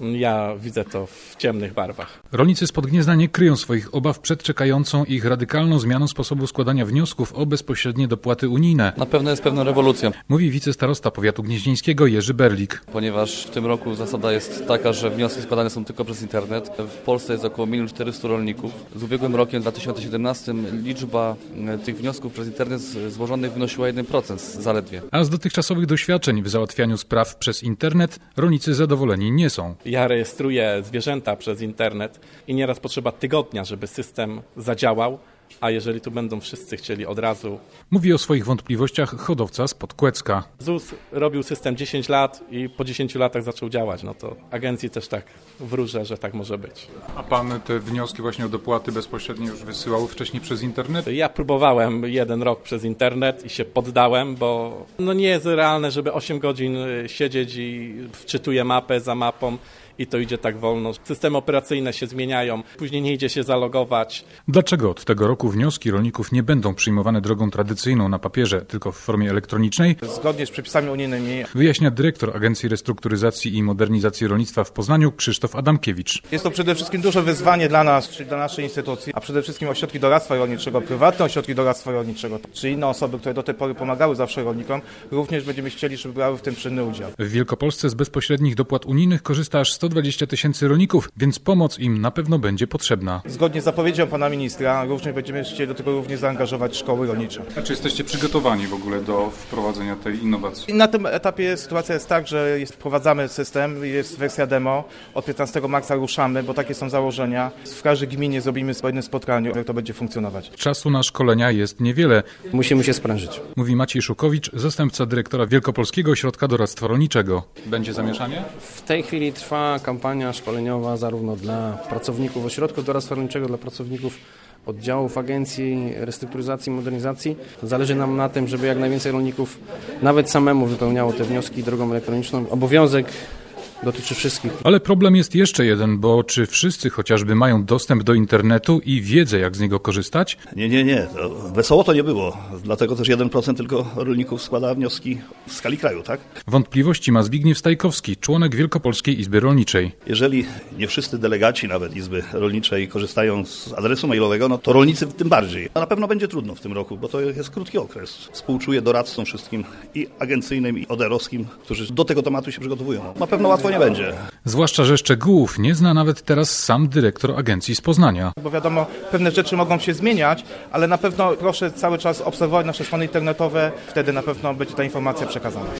Ja widzę to w ciemnych barwach. Rolnicy spod Gniezna nie kryją swoich obaw przed czekającą ich radykalną zmianą sposobu składania wniosków o bezpośrednie dopłaty unijne. Na pewno jest pewną rewolucją. Mówi wicestarosta powiatu gnieźnieńskiego Jerzy Berlik. Ponieważ w tym roku zasada jest taka, że wnioski składane są tylko przez internet. W Polsce jest około 1 400 000 rolników. Z ubiegłym rokiem, 2017, liczba tych wniosków przez internet złożonych wynosiła 1% zaledwie. A z dotychczasowych doświadczeń w załatwianiu spraw przez internet rolnicy zadowoleni nie są. Ja rejestruję zwierzęta przez internet i nieraz potrzeba tygodnia, żeby system zadziałał, a jeżeli tu będą wszyscy chcieli od razu. Mówi o swoich wątpliwościach hodowca spod Kłecka. ZUS robił system 10 lat i po 10 latach zaczął działać. No to agencji też tak wróżę, że tak może być. A pan te wnioski właśnie o dopłaty bezpośrednie już wysyłał wcześniej przez internet? Ja próbowałem 1 rok przez internet i się poddałem, bo nie jest realne, żeby 8 godzin siedzieć i wczytuję mapę za mapą. I to idzie tak wolno. Systemy operacyjne się zmieniają, później nie idzie się zalogować. Dlaczego od tego roku wnioski rolników nie będą przyjmowane drogą tradycyjną na papierze, tylko w formie elektronicznej? Zgodnie z przepisami unijnymi. Wyjaśnia dyrektor Agencji Restrukturyzacji i Modernizacji Rolnictwa w Poznaniu Krzysztof Adamkiewicz. Jest to przede wszystkim duże wyzwanie dla nas, czyli dla naszej instytucji, a przede wszystkim ośrodki doradztwa rolniczego, prywatne ośrodki doradztwa rolniczego, czy inne osoby, które do tej pory pomagały zawsze rolnikom, również będziemy chcieli, żeby brały w tym czynny udział. W Wielkopolsce z bezpośrednich dopłat unijnych korzysta aż 120 000 rolników, więc pomoc im na pewno będzie potrzebna. Zgodnie z zapowiedzią pana ministra, również będziemy chcieli do tego również zaangażować szkoły rolnicze. A czy jesteście przygotowani w ogóle do wprowadzenia tej innowacji? I na tym etapie sytuacja jest tak, że wprowadzamy system, jest wersja demo, od 15 marca ruszamy, bo takie są założenia. W każdej gminie zrobimy po jednym spotkaniu, jak to będzie funkcjonować. Czasu na szkolenia jest niewiele. Musimy się sprężyć. Mówi Maciej Szukowicz, zastępca dyrektora Wielkopolskiego Ośrodka Doradztwa Rolniczego. Będzie zamieszanie? W tej chwili trwa kampania szkoleniowa zarówno dla pracowników Ośrodków Doradztwa Rolniczego, dla pracowników oddziałów Agencji Restrukturyzacji i Modernizacji. Zależy nam na tym, żeby jak najwięcej rolników nawet samemu wypełniało te wnioski drogą elektroniczną. Obowiązek dotyczy wszystkich. Ale problem jest jeszcze jeden, bo czy wszyscy chociażby mają dostęp do internetu i wiedzę, jak z niego korzystać? Nie. Wesoło to nie było. Dlatego też 1% tylko rolników składa wnioski w skali kraju, tak? Wątpliwości ma Zbigniew Stajkowski, członek Wielkopolskiej Izby Rolniczej. Jeżeli nie wszyscy delegaci nawet Izby Rolniczej korzystają z adresu mailowego, no to rolnicy tym bardziej. Na pewno będzie trudno w tym roku, bo to jest krótki okres. Współczuję doradcom wszystkim i agencyjnym, i ODR-owskim, którzy do tego tematu się przygotowują. Na pewno łatwo nie będzie. Zwłaszcza, że szczegółów nie zna nawet teraz sam dyrektor agencji z Poznania. Bo wiadomo, pewne rzeczy mogą się zmieniać, ale na pewno proszę cały czas obserwować nasze strony internetowe, wtedy na pewno będzie ta informacja przekazana.